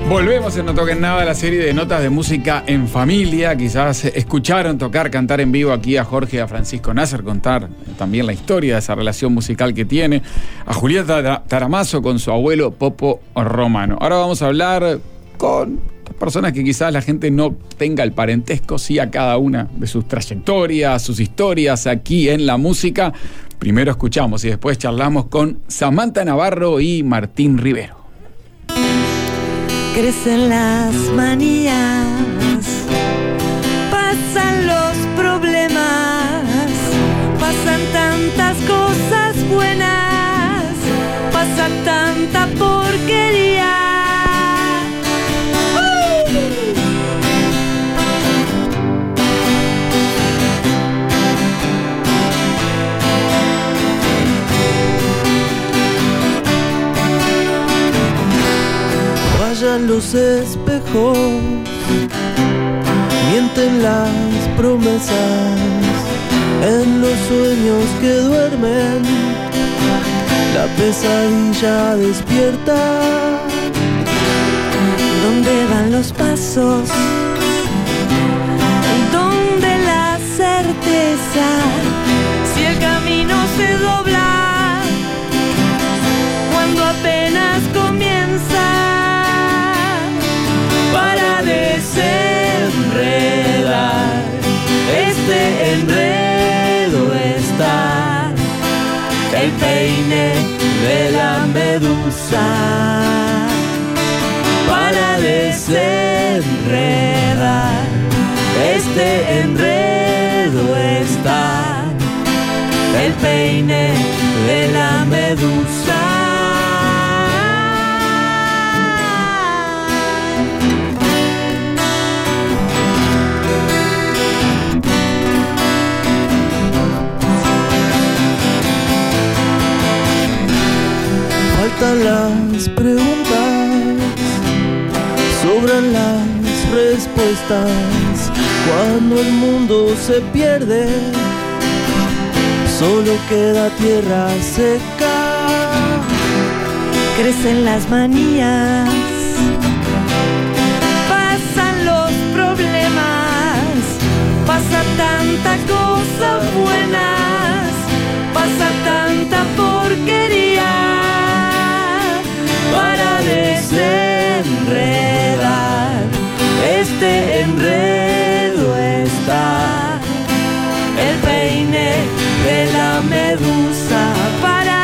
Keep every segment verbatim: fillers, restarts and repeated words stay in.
Volvemos en No Toquen Nada, la serie de notas de música en familia. Quizás escucharon tocar, cantar en vivo aquí a Jorge y a Francisco Nasser, contar también la historia de esa relación musical que tiene. A Julieta Taramazo con su abuelo Popo Romano. Ahora vamos a hablar con personas que quizás la gente no tenga el parentesco, sí a cada una de sus trayectorias, sus historias aquí en la música. Primero escuchamos y después charlamos con Samantha Navarro y Martín Rivero. Crecen las manías, pasan los problemas, pasan tantas cosas buenas, pasa tanta porquería. Fallan los espejos, mienten las promesas, en los sueños que duermen, la pesadilla despierta. ¿Dónde van los pasos? ¿Dónde la certeza? Si el camino se dobla, cuando apenas comienza. Para desenredar este enredo está el peine de la medusa. Para desenredar este enredo está el peine de la medusa. Faltan las preguntas, sobran las respuestas. Cuando el mundo se pierde, solo queda tierra seca. Crecen las manías, pasan los problemas, pasa tanta cosa buenas, pasa tanta porquería. Para desenredar este enredo está el peine de la medusa. Para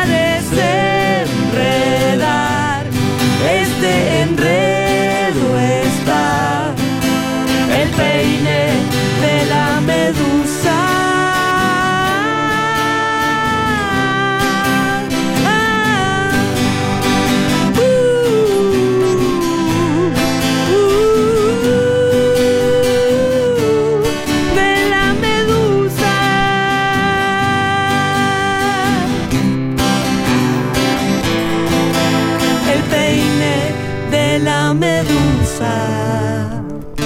desenredar este enredo está el peine de la medusa. La medusa.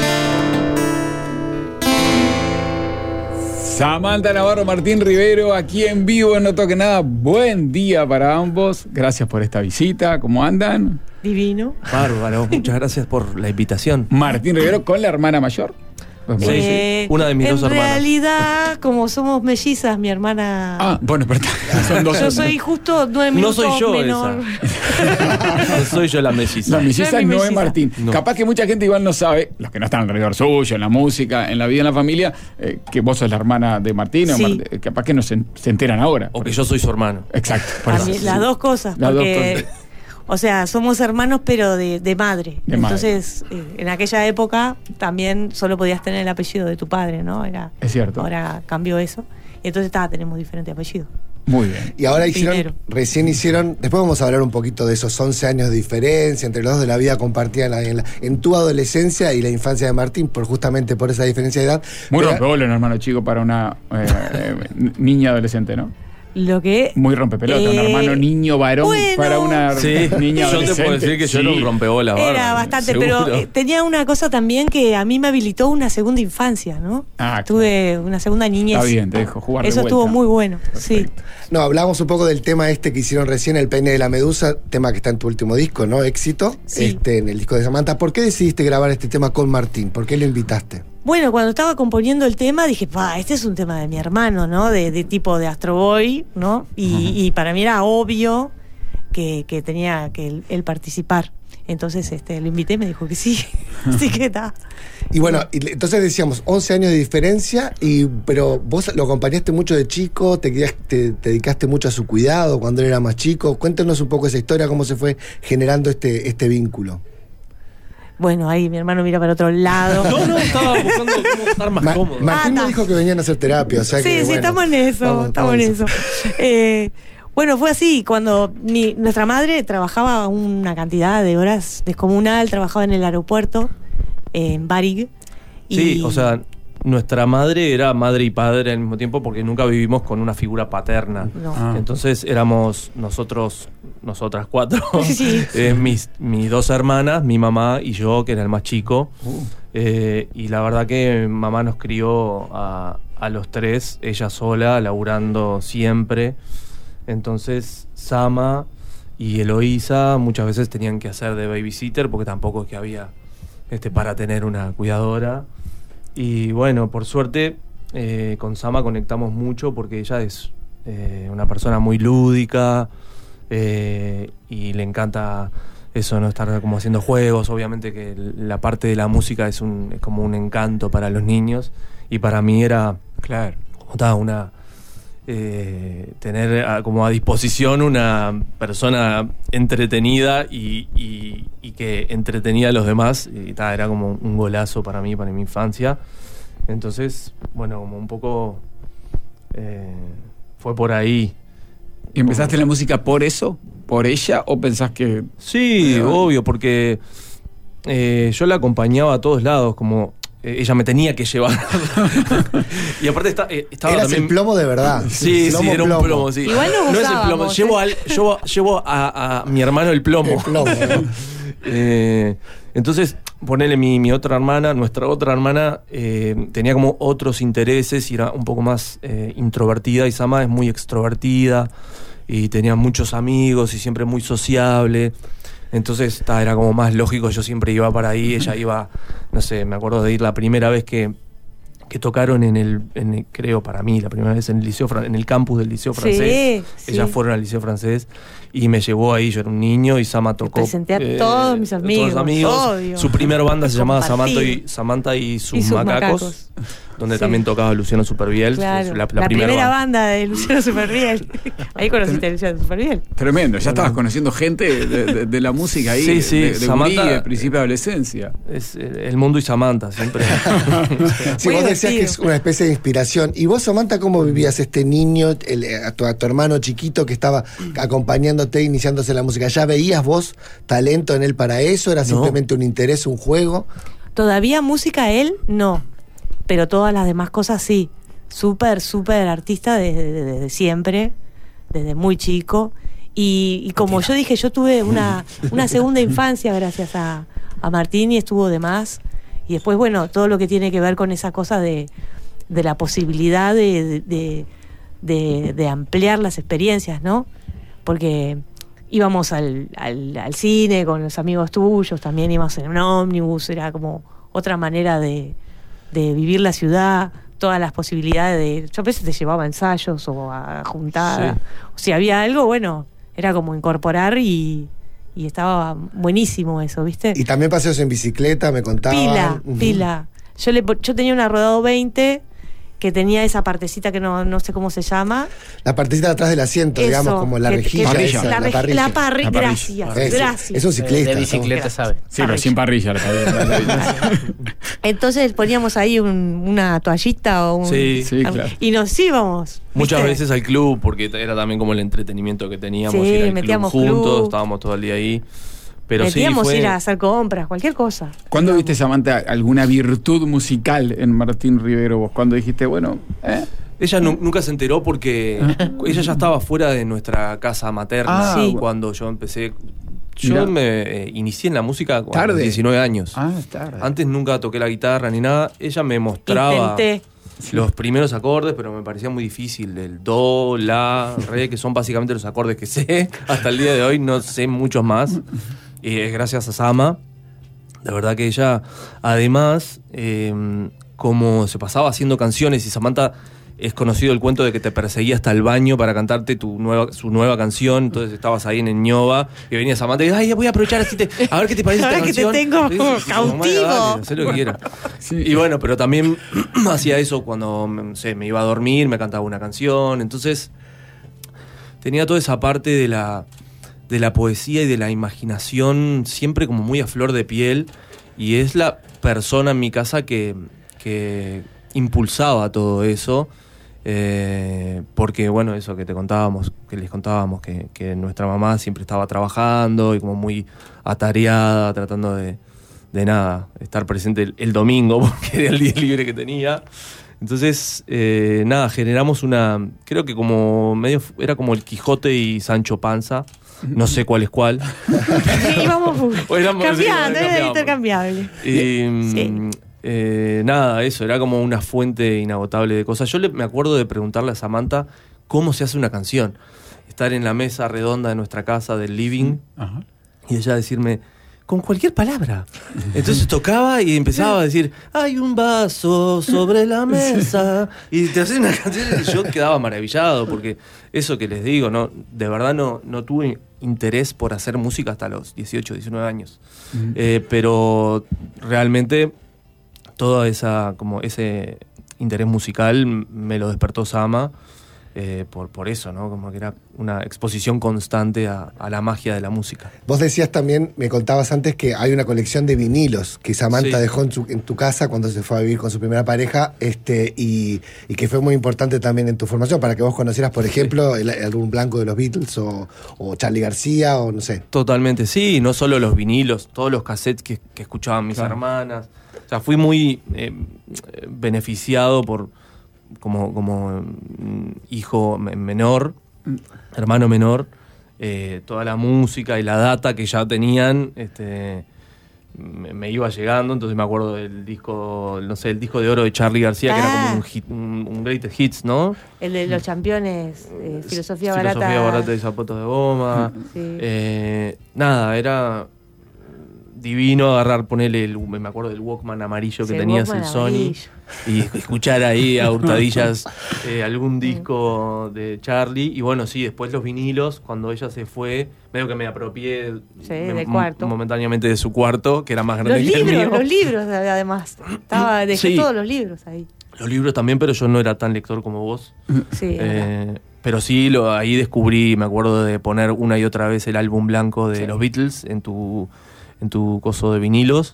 Samantha Navarro, Martín Rivero, aquí en vivo en No Toque Nada. Buen día para ambos. Gracias por esta visita. ¿Cómo andan? Divino. Bárbaro, muchas gracias por la invitación. Martín Rivero con la hermana mayor. Sí, eh, sí, una de mis dos hermanas. En realidad, como somos mellizas, mi hermana... Ah, bueno, pero son dos. Yo soy justo nueve minutos no soy yo menor. Esa. No soy yo la melliza. La melliza no es, no es Martín. No. Capaz que mucha gente igual no sabe, los que no están alrededor suyo, en la música, en la vida, en la familia, eh, que vos sos la hermana de Martín. Sí. O Mart- capaz que no se, se enteran ahora. O que yo soy su hermano. Exacto. Mí, las dos cosas. Las porque... dos cosas. O sea, somos hermanos, pero de, de madre. De Entonces, madre. Eh, en aquella época también solo podías tener el apellido de tu padre, ¿no? Era, es cierto. Ahora cambió eso. Y entonces, tá, tenemos diferente apellido. Muy bien. Y ahora hicieron, Primero. recién hicieron, después vamos a hablar un poquito de esos once años de diferencia entre los dos de la vida compartida en, la, en, la, en tu adolescencia y la infancia de Martín, por justamente por esa diferencia de edad. Muy rompebolas, hermano chico, para una eh, eh, niña adolescente, ¿no? Lo que. Muy rompepelota, eh, un hermano niño varón bueno, para una sí, niña yo te puedo decir que sí. yo era un rompebolas. Era bárbaro, bastante, seguro. pero eh, tenía una cosa también que a mí me habilitó una segunda infancia, ¿no? Ah, Tuve claro. una segunda niñez. Está bien, te dejo jugar de Eso vuelta. estuvo muy bueno, Perfecto. sí. No, hablamos un poco del tema este que hicieron recién, El peine de la medusa, tema que está en tu último disco, ¿no? Éxito, Sí. este, en el disco de Samantha. ¿Por qué decidiste grabar este tema con Martín? ¿Por qué lo invitaste? Bueno, cuando estaba componiendo el tema dije, pa, este es un tema de mi hermano, ¿no? De, de tipo de Astro Boy, ¿no? Y, uh-huh. y para mí era obvio que, que tenía que él, él participar. Entonces este, lo invité y me dijo que sí. Así que está. Y bueno, y, entonces decíamos, once años de diferencia, y pero vos lo acompañaste mucho de chico, te, te, te dedicaste mucho a su cuidado cuando él era más chico. Cuéntanos un poco esa historia, cómo se fue generando este, este vínculo. Bueno, ahí mi hermano mira para otro lado. No, no, estaba buscando cómo estar más Ma- cómodo. Martín Ah, me dijo que venían a hacer terapia, o sea sí, que, sí, bueno, estamos en eso, vamos, estamos vamos en eso. Eh, bueno, fue así, cuando mi, nuestra madre trabajaba una cantidad de horas descomunal, trabajaba en el aeropuerto, eh, en Varig. Y Sí, o sea, nuestra madre era madre y padre al mismo tiempo porque nunca vivimos con una figura paterna. No. Ah. Entonces éramos nosotros, nosotras cuatro, Sí. eh, mis, mis dos hermanas, mi mamá y yo, que era el más chico. Uh. Eh, y la verdad que mamá nos crió a, a los tres, ella sola, laburando siempre. Entonces Sama y Eloísa muchas veces tenían que hacer de babysitter porque tampoco es que había este, para tener una cuidadora. Y bueno, por suerte eh, con Sama conectamos mucho porque ella es eh, una persona muy lúdica eh, y le encanta eso, no estar como haciendo juegos. Obviamente que la parte de la música es, un, es como un encanto para los niños y para mí era, Claro. estaba una eh, tener a, como a disposición una persona entretenida y, y, y que entretenía a los demás y ta, era como un golazo para mí, para mi infancia. Entonces, bueno, como un poco eh, fue por ahí. ¿Y empezaste la música por eso? ¿Por ella? ¿O pensás que...? Sí, eh, obvio, porque eh, yo la acompañaba a todos lados, como eh, ella me tenía que llevar. Y aparte está, eh, estaba Eras también... el plomo de verdad. Sí, Plomo, sí, era un plomo. plomo, sí. Igual nos no es el plomo, gozábamos, llevo, ¿eh? al, llevo, llevo a, a mi hermano el plomo. El plomo, ¿no? Eh, entonces, ponele mi, mi otra hermana, nuestra otra hermana eh, tenía como otros intereses y era un poco más eh, introvertida, y Sama es muy extrovertida y tenía muchos amigos y siempre muy sociable. Entonces ta, era como más lógico, yo siempre iba para ahí, ella iba, no sé, me acuerdo de ir la primera vez que, que tocaron en el, en el, creo para mí, la primera vez en el liceo, en el campus del Liceo Francés. Sí, Ellas sí. fueron al Liceo Francés y me llevó ahí, yo era un niño y Sama tocó. presenté a todos mis amigos, todos los amigos. obvio. Su primera banda se llamaba Compartir. Samantha y, Samantha y sus, Y sus macacos, macacos. donde Sí. también tocaba Luciano Superviel. Claro. La, La, la primera, primera banda de Luciano Superviel. Ahí conociste a Luciano Superviel. Tremendo, ya estabas conociendo gente de, de, de la música ahí, Sí, sí, de, de Samantha- gurí, de principio de adolescencia. Es eh, el mundo y Samantha, siempre. Sí, Muy vos decías divertido. que es una especie de inspiración. ¿Y vos, Samantha, cómo vivías este niño, el, a, tu, a tu hermano chiquito que estaba acompañándote, iniciándose en la música? ¿Ya veías vos talento en él para eso? ¿Era No. simplemente un interés, un juego? Todavía música él, no. Pero todas las demás cosas sí. Súper, súper artista desde, desde, desde siempre, desde muy chico. Y, y como yo dije, yo tuve una, una segunda infancia gracias a, a Martín y estuvo de más. Y después, bueno, todo lo que tiene que ver con esa cosa de, de la posibilidad de, de, de, de ampliar las experiencias, ¿no? Porque íbamos al, al, al cine con los amigos tuyos, también íbamos en un ómnibus, era como otra manera de, de vivir la ciudad, todas las posibilidades de... Yo a veces te llevaba a ensayos o a juntar, Sí. o si había algo, bueno, era como incorporar y, y estaba buenísimo eso, ¿viste? Y también paseos en bicicleta, me contaban. Pila, Ujú. pila. Yo, le, yo tenía una Rodado veinte que tenía esa partecita que no, no sé cómo se llama. La partecita de atrás del asiento, Eso, digamos, como la que- rejilla. que- esa, la, la rej- parrilla. la parri- La parrilla. gracias, Es, gracias. es un ciclista. De bicicleta, ¿no? ¿sabe? Sí, pero sin parrilla. La parrilla. Entonces poníamos ahí un- una toallita o un, Sí, sí, claro. y nos íbamos. Muchas ¿viste? veces al club, porque era también como el entretenimiento que teníamos, Sí, ir al club metíamos juntos, club. estábamos todo el día ahí. Pero Metíamos sí, fue... ir a hacer compras, cualquier cosa. ¿Cuándo viste, Samantha, alguna virtud musical en Martín Rivero vos? ¿Cuándo dijiste, bueno, eh? Ella nu- nunca se enteró porque ella ya estaba fuera de nuestra casa materna Ah, sí. cuando yo empecé. Yo Mirá. me eh, inicié en la música a los Tarde. diecinueve años. Ah, tarde. Antes nunca toqué la guitarra ni nada. Ella me mostraba Intenté. los primeros acordes, pero me parecía muy difícil. El do, la, re, que son básicamente los acordes que sé. Hasta el día de hoy no sé muchos más. Y es gracias a Sama. De verdad que ella, además, eh, como se pasaba haciendo canciones, y Samantha es conocido el cuento de que te perseguía hasta el baño para cantarte tu nueva, su nueva canción. Entonces estabas ahí en Ñoba y venía Samantha y decía, ay, voy a aprovechar así, te, a ver qué te parece esta Ahora que te canción. tengo Sí, sí, sí, como, cautivo. "Vaya, dale, hacé lo que quiera". Sí. Y bueno, pero también hacía eso cuando no sé, me iba a dormir, me cantaba una canción. Entonces tenía toda esa parte de la, de la poesía y de la imaginación siempre como muy a flor de piel. Y es la persona en mi casa que, que impulsaba todo eso. Eh, porque bueno, eso que te contábamos, que les contábamos, que, que nuestra mamá siempre estaba trabajando y como muy atareada, tratando de, de nada, estar presente el, el domingo, porque era el día libre que tenía. Entonces, eh, nada, generamos una, creo que como medio, era como el Quijote y Sancho Panza, no sé cuál es cuál. Sí, vamos O éramos- cambiando, sí, era cambiamos. intercambiable. Y, Sí. mm, eh, nada, eso, era como una fuente inagotable de cosas. Yo le, me acuerdo de preguntarle a Samantha cómo se hace una canción. Estar en la mesa redonda de nuestra casa, del living, Ajá. y ella decirme, con cualquier palabra. Entonces tocaba y empezaba a decir, hay un vaso sobre la mesa. Y te hacía una canción y yo quedaba maravillado, porque eso que les digo, no, de verdad no, no tuve interés por hacer música hasta los dieciocho, diecinueve años. Eh, pero realmente todo esa, como ese interés musical me lo despertó Sama. Eh, por, por eso, ¿no? Como que era una exposición constante a, a la magia de la música. Vos decías también, me contabas antes, que hay una colección de vinilos que Samantha Sí. dejó en, su- en tu casa cuando se fue a vivir con su primera pareja, este, y, y que fue muy importante también en tu formación, para que vos conocieras, por ejemplo, el, el álbum blanco de los Beatles o, o Charly García o no sé. Totalmente, sí, no solo los vinilos, todos los cassettes que, que escuchaban mis Claro. hermanas. O sea, fui muy eh, beneficiado por como, como mm, hijo me- menor, hermano menor, eh, toda la música y la data que ya tenían, este, me, me iba llegando. Entonces me acuerdo del disco, no sé, el disco de oro de Charly García, que era Ah. como un, hit, un, un greatest hits, ¿no? El de los campeones, eh, filosofía, Filosofía barata. barata y zapatos de goma. Sí. Eh, nada, era divino agarrar, ponerle el, me acuerdo del Walkman amarillo que Sí, tenías, Walkman el Sony, amarillo. y escuchar ahí a hurtadillas eh, algún disco de Charly. Y bueno, sí, después los vinilos, cuando ella se fue, medio que me apropié Sí, me- del cuarto. momentáneamente de su cuarto, que era más Los grande que el libros, mío. los libros además. Estaba, dejé Sí. todos los libros ahí. Los libros también, pero yo no era tan lector como vos. Sí, es verdad. Eh, pero sí, lo, ahí descubrí, me acuerdo de poner una y otra vez el álbum blanco de Sí. los Beatles en tu, en tu coso de vinilos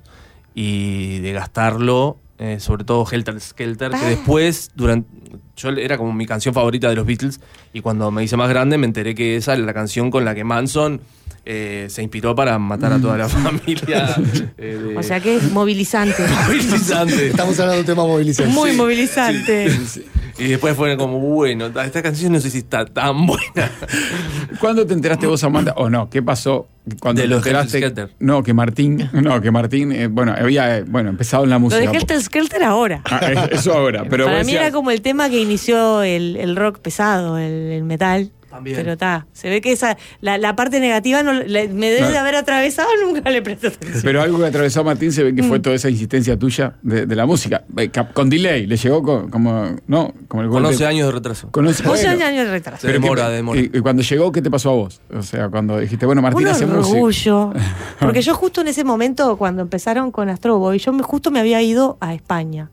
y de gastarlo, eh, sobre todo Helter Skelter, que Ah. después, durante, yo era como mi canción favorita de los Beatles, y cuando me hice más grande me enteré que esa era la canción con la que Manson eh, se inspiró para matar a toda la familia. eh, de- O sea que es movilizante. movilizante. Estamos hablando de un tema movilizante. Muy Sí. movilizante. Y después fue como, bueno, esta canción no sé si está tan buena. ¿Cuándo te enteraste vos, Amanda? ¿O no? ¿Qué pasó cuando De te los enteraste? Helter Skelter. No, que Martín, no, que Martín, eh, bueno, había, eh, bueno, empezado en la Lo música. de Helter Skelter ahora. Ah, es- eso ahora, pero Para vos mí decías- era como el tema que inició el, el rock pesado, el, el metal. También. Pero está, se ve que esa la, la parte negativa no, la- me debe No. de haber atravesado, nunca le presté atención. Pero algo que atravesó a Martín se ve que Mm. fue toda esa insistencia tuya de, de la música. Eh, cap- Con delay, le llegó con- como, no, como el Con golpe- once años de retraso. Con once once bueno. años de retraso. Se Pero demora, que- demora. Y, y cuando llegó, ¿qué te pasó a vos? O sea, cuando dijiste, bueno, Martín Un hace música. orgullo. Porque yo justo en ese momento, cuando empezaron con Astro Boy, yo me, justo me había ido a España.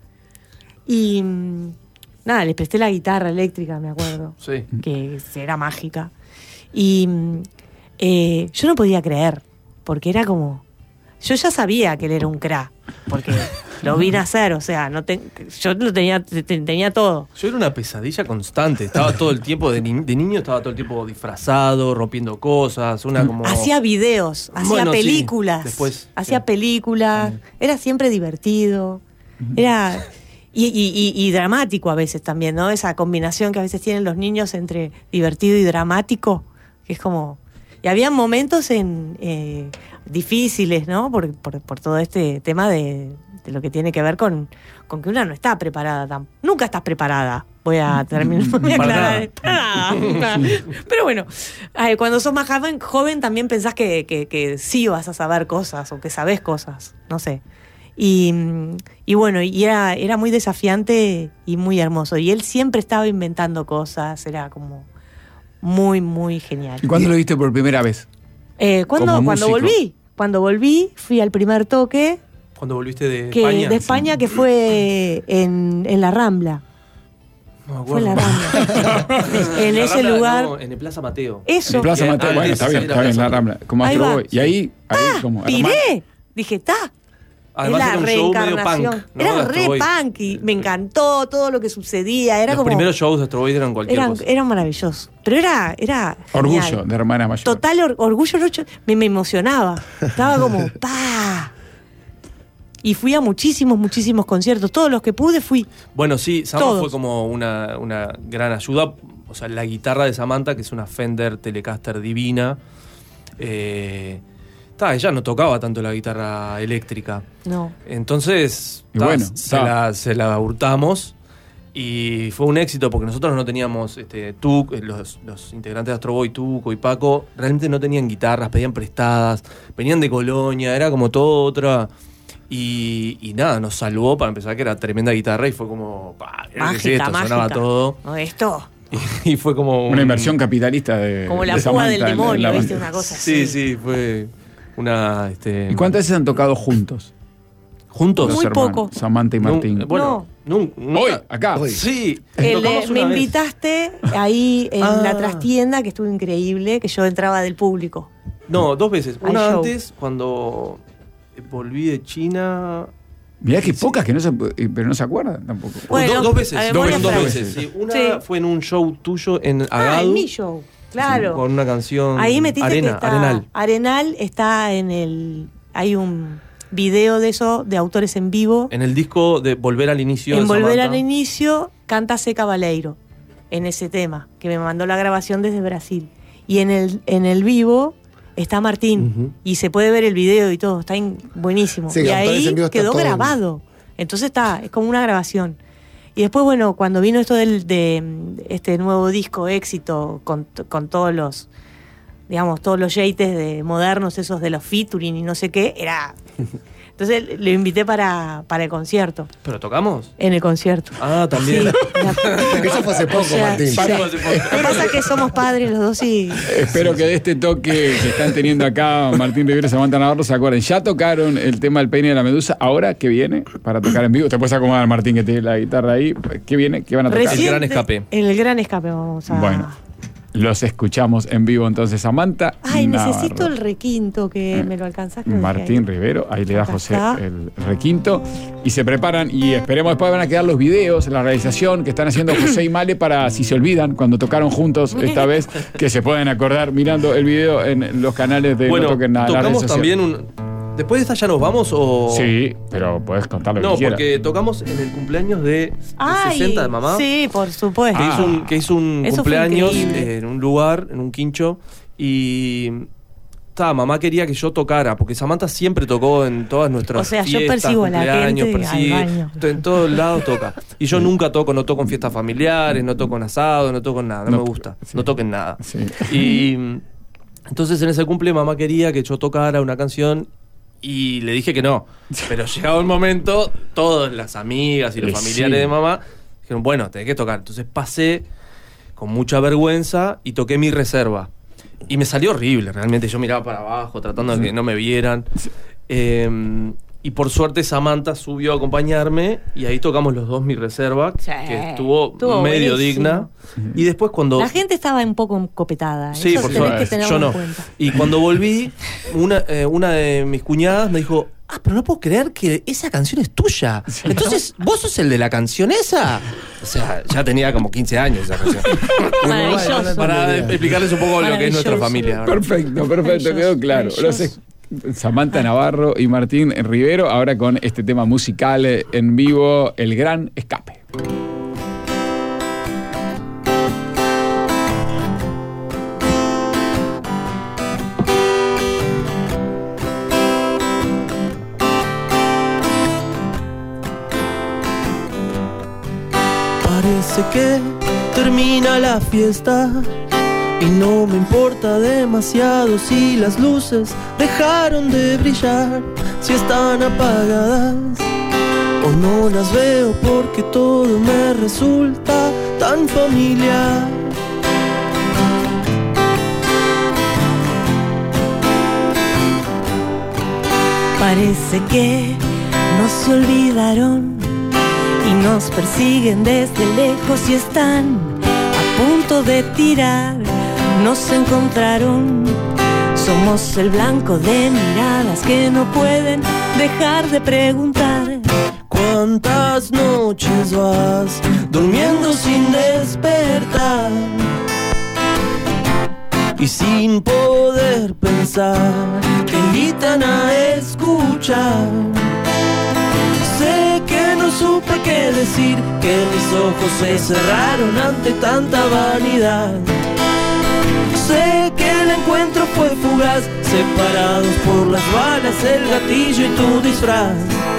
Y mm, nada, les presté la guitarra eléctrica, me acuerdo. Sí. Que era mágica. Y mm, eh, yo no podía creer, porque era como... Yo ya sabía que él era un crack, porque lo vi nacer, o sea, no te- yo lo tenía, te- tenía todo. Yo era una pesadilla constante. Estaba todo el tiempo, de, ni- de niño estaba todo el tiempo disfrazado, rompiendo cosas, una como... Hacía videos, hacía Bueno, sí, películas, después, hacía sí. películas, era siempre divertido, era Y, y, y, y dramático a veces también, ¿no? Esa combinación que a veces tienen los niños entre divertido y dramático, que es como... Y había momentos en eh, difíciles, ¿no? Por, por, por todo este tema de, de lo que tiene que ver con, con que una no está preparada. Tan, nunca estás preparada. Voy a terminar. Voy a aclarar. Para nada. Pero bueno, eh, cuando sos más joven, joven también pensás que, que, que sí vas a saber cosas o que sabés cosas. No sé. Y, y bueno, y era, era muy desafiante y muy hermoso. Y él siempre estaba inventando cosas. Era como... Muy, muy genial. ¿Y cuándo lo viste por primera vez? Eh, ¿cuándo, Como cuando músico. volví. Cuando volví, fui al primer toque Cuando volviste de que, España. de España, que fue en, en la Rambla. No me Fue en acuerdo. la Rambla. en La ese Rambla, lugar. no, en el Plaza Mateo. Eso. En Plaza Y- Mateo, ah, bueno, sí, está sí, bien, sí, está bien, Plaza la Mateo. Rambla. Como Ahí Astro va. Boy. Y ahí, ahí como... Piré. Dije, está. Además es era la un show medio reencarnación. punk, ¿no? Era Astro re Boy. punk y me encantó todo lo que sucedía. Era Los como. primeros shows de Astro Boy eran cualquier Eran, cosa. eran maravillosos. Pero era. era Orgullo genial. de hermana mayor. Total or- orgullo, orgullo. Me, me emocionaba. Estaba como, ¡pa! Y fui a muchísimos, muchísimos conciertos. Todos los que pude fui. Bueno, sí, Sama Todos. fue como una, una gran ayuda. O sea, la guitarra de Samantha, que es una Fender Telecaster divina. Eh, ta, ella no tocaba tanto la guitarra eléctrica. No. Entonces, Y ta, bueno, se, ta. la, se la hurtamos. Y fue un éxito porque nosotros no teníamos, este, Tuc, los, los integrantes de Astro Boy, Tuco y Paco, realmente no tenían guitarras, pedían prestadas, venían de Colonia, era como todo otra. Y, y nada, nos salvó para empezar, que era tremenda guitarra y fue como, pa, mirá qué es Mágica, esto, mágica. sonaba todo. No, esto. Y, y fue como un- Una inversión capitalista de Como la de púa Samantha del en- en demonio, la ¿viste? banda. Una cosa Sí, así. sí, fue una... Este, ¿Y cuántas veces han tocado juntos? ¿Juntos? Los Muy hermanos, poco. Samantha y Nun- Martín. bueno, nun- nunca- Hoy, acá. Hoy. Sí, El, tocamos eh, una me vez. invitaste ahí en Ah. la trastienda, que estuvo increíble, que yo entraba del público. No, dos veces. Al Una show. antes, cuando volví de China. Mirá que pocas que no se, pero no se acuerdan tampoco. Bueno, Do- dos veces. a Dos memoria veces. Dos fran- veces. Sí, una Sí. fue en un show tuyo en Ah, Agadu. en mi show, claro. Con una canción. Ahí metiste Arena, que está, Arenal. Arenal está en el... Hay un video de eso, de autores en vivo. En el disco de Volver al Inicio. En de Volver Samantha. al Inicio, canta C. Cabaleiro, en ese tema, que me mandó la grabación desde Brasil. Y en el, en el vivo está Martín, Ujú. y se puede ver el video y todo, está in- buenísimo. Sí, y Autores ahí en Vivo está quedó todo en- grabado. Entonces está, es como una grabación. Y después, bueno, cuando vino esto del, de mm, este nuevo disco, Éxito, con, con todos los, digamos, todos los yates de modernos, esos de los featuring y no sé qué, era... Entonces lo invité para, para el concierto, ¿Pero tocamos? en el concierto. Ah, también. Sí, la- Eso fue hace poco, o sea, Martín. sí. Paco hace poco. Lo que pasa es que somos padres los dos y... Espero que de este toque que están teniendo acá Martín Rivera y Samantha Navarro se acuerden. Ya tocaron el tema del peine de la medusa. Ahora, ¿qué viene para tocar en vivo? Te puedes acomodar, Martín, que tiene la guitarra ahí. ¿Qué viene? ¿Qué van a tocar? Recién- Gran Escape. En el Gran Escape vamos a... Bueno, los escuchamos en vivo entonces, Samantha. Ay, Navarro. necesito el requinto, que me lo alcanzás. que lo dejé Martín ahí. Rivero, ahí le da Acá José está. el requinto y se preparan y esperemos después van a quedar los videos, la realización que están haciendo José y Male para si se olvidan cuando tocaron juntos esta vez, que se pueden acordar mirando el video en los canales de Bueno, No Toquen Nada. las redes tocamos sociales. también un. ¿Después de esta ya nos vamos o.? Sí, pero puedes contar lo No, que quieras. porque tocamos en el cumpleaños de, de Ay, sesenta de mamá. Sí, por supuesto. Que, Ah. hizo un, que hizo un Eso fue cumpleaños increíble. eh, en un lugar, en un quincho. Y. Ta, mamá quería que yo tocara, porque Samantha siempre tocó en todas nuestras O sea, yo fiestas, persigo a la cumpleaños, gente persigue, al baño. to- en todos lados toca. Y yo nunca toco, no toco en fiestas familiares, no toco en asado, no toco en nada, no, No, me gusta, sí. no toco en nada. Sí. Y mm, entonces en ese cumple mamá quería que yo tocara una canción y le dije que no. Pero llegado el momento, todas las amigas y los Y familiares sí. de mamá dijeron, bueno, tenés que tocar. Entonces pasé con mucha vergüenza y toqué Mi Reserva. Y me salió horrible, realmente. Yo miraba para abajo, tratando de que no me vieran. Eh, y por suerte Samantha subió a acompañarme y ahí tocamos los dos Mi Reserva, Sí, que estuvo, estuvo medio buenísimo. digna. Y después cuando... La gente estaba un poco copetada. Sí, Eso por tenés suerte. que tenerlo Yo no. en cuenta. Y cuando volví, una, eh, una de mis cuñadas me dijo, ah, pero no puedo creer que esa canción es tuya. Entonces, ¿vos sos el de la canción esa? O sea, ya tenía como quince años esa canción. Maravilloso. Para explicarles un poco lo que es nuestra Maravilloso. familia. ¿verdad? Perfecto, perfecto, quedó claro. Los, es- Samantha Navarro y Martín Rivero, ahora con este tema musical en vivo, El Gran Escape. Parece que termina la fiesta y no me importa demasiado si las luces dejaron de brillar, si están apagadas o no las veo, porque todo me resulta tan familiar. Parece que no se olvidaron y nos persiguen desde lejos y están a punto de tirar. Nos encontraron, somos el blanco de miradas que no pueden dejar de preguntar. ¿Cuántas noches vas durmiendo sin despertar y sin poder pensar? Te invitan a escuchar. Sé que no supe qué decir, que mis ojos se cerraron ante tanta vanidad. Sé que el encuentro fue fugaz, separados por las balas, el gatillo y tu disfraz.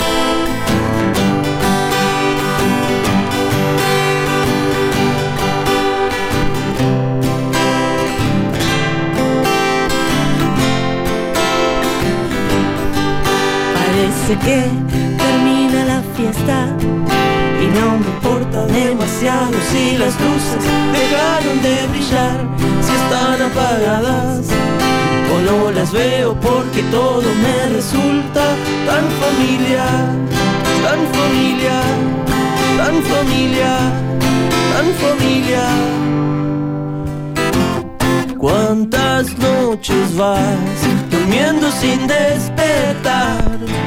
Parece que termina la fiesta y no me importa demasiado si las luces Dejaron de brillar, si están apagadas o no las veo, porque todo me resulta tan familiar, tan familiar, tan familiar, tan familiar. ¿Cuántas noches vas durmiendo sin despertar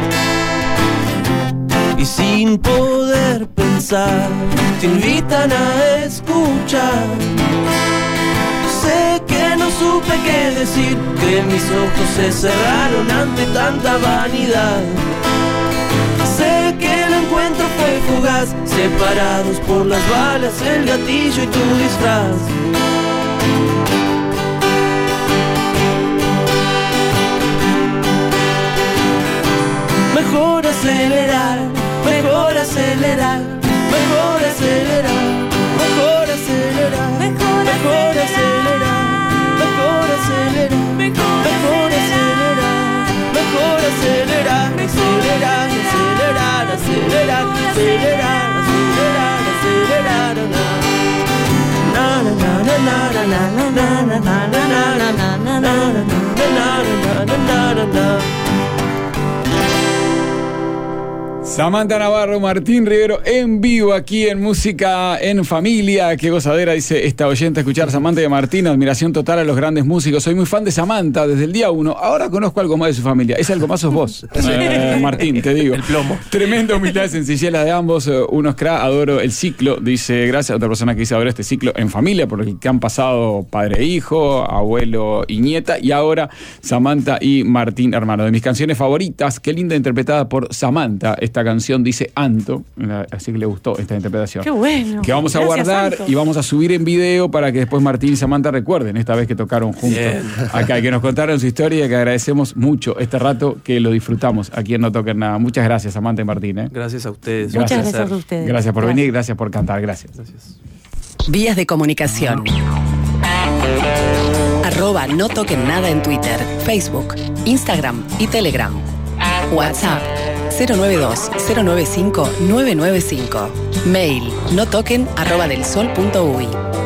y sin poder pensar? Te invitan a escuchar. Sé que no supe qué decir, que mis ojos se cerraron ante tanta vanidad. Sé que el encuentro fue fugaz, separados por las balas, el gatillo y tu disfraz. Mejor acelerar, mejor acelerar, mejor acelerar, mejor acelerar, mejor acelerar, mejor acelerar, mejor acelerar, mejor acelerar, acelerar, acelerar, acelerar, acelerar, acelerar, acelerar, na na na na na na na na na na na na na na na. Samantha Navarro, Martín Rivero en vivo aquí en Música en Familia. Qué gozadera, dice esta oyente, escuchar a Samantha y a Martín. Admiración total a los grandes músicos. Soy muy fan de Samantha desde el día uno. Ahora conozco algo más de su familia. Ese algo más sos vos, eh, Martín, te digo. El plomo. Tremenda humildad y sencillez la de ambos. Unos cra, adoro el ciclo. Dice, gracias a otra persona que dice, adoro este ciclo en familia, por el que han pasado padre e hijo, abuelo y nieta. Y ahora Samantha y Martín, hermano. De mis canciones favoritas, qué linda interpretada por Samantha. Esta canción dice Anto, así que le gustó esta interpretación. Qué bueno. Que vamos a Gracias, guardar Anto. y vamos a subir en video para que después Martín y Samantha recuerden esta vez que tocaron juntos Bien. acá, que nos contaron su historia y que agradecemos mucho este rato que lo disfrutamos aquí en No Toquen Nada. Muchas gracias, Samantha y Martín. ¿eh? Gracias a ustedes. Muchas Un gracias placer. a ustedes. Gracias por venir, gracias por cantar, gracias. Gracias. Vías de comunicación. Arroba No Toquen Nada en Twitter, Facebook, Instagram y Telegram. WhatsApp cero nueve dos cero nueve cinco nueve nueve cinco. Mail notoquen arroba del sol punto uy.